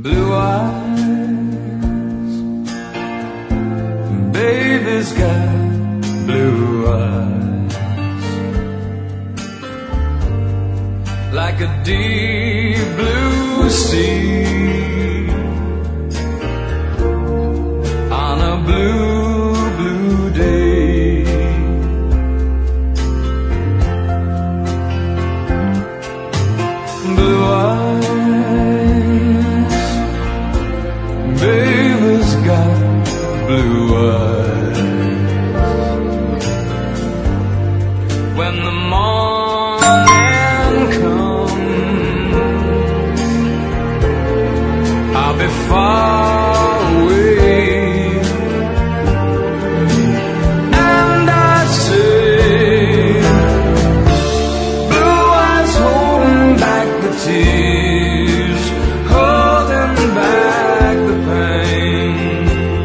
Blue eyes, baby's got blue eyes, like a deep blue sea on a blue, blue day. Blue eyes, baby's got blue eyes. When the morning comes, I'll be far away, and I say, blue eyes holding back the tears, holding back the pain.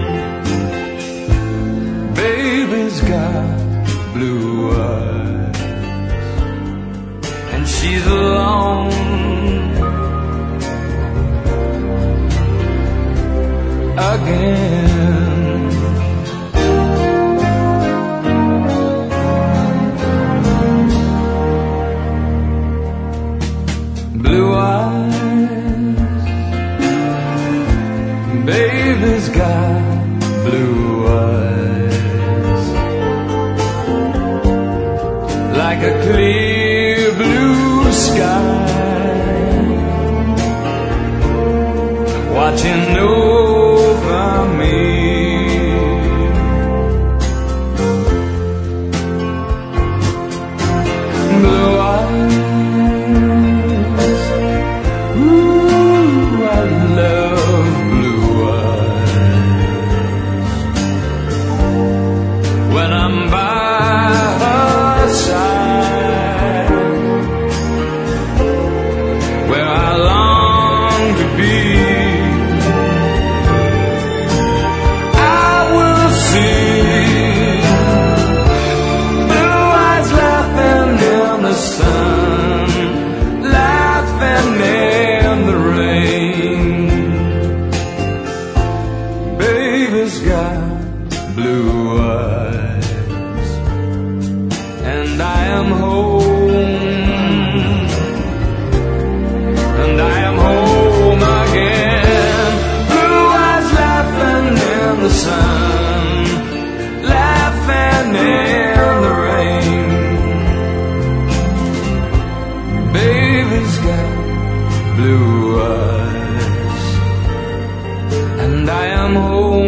Baby's got blue eyes, and she's alone again. Blue eyes, baby's got blue eyes, like a clear blue sky, watching over me. Blue eyes, ooh, I love blue eyes. When I'm by her side, where I long to be, I will see blue eyes laughing in the sun, laughing in the rain. Baby's got blue eyes, and I am home, and I am home again. Blue eyes laughing in the sun, laughing in the rain. Baby's got blue eyes, and I am home.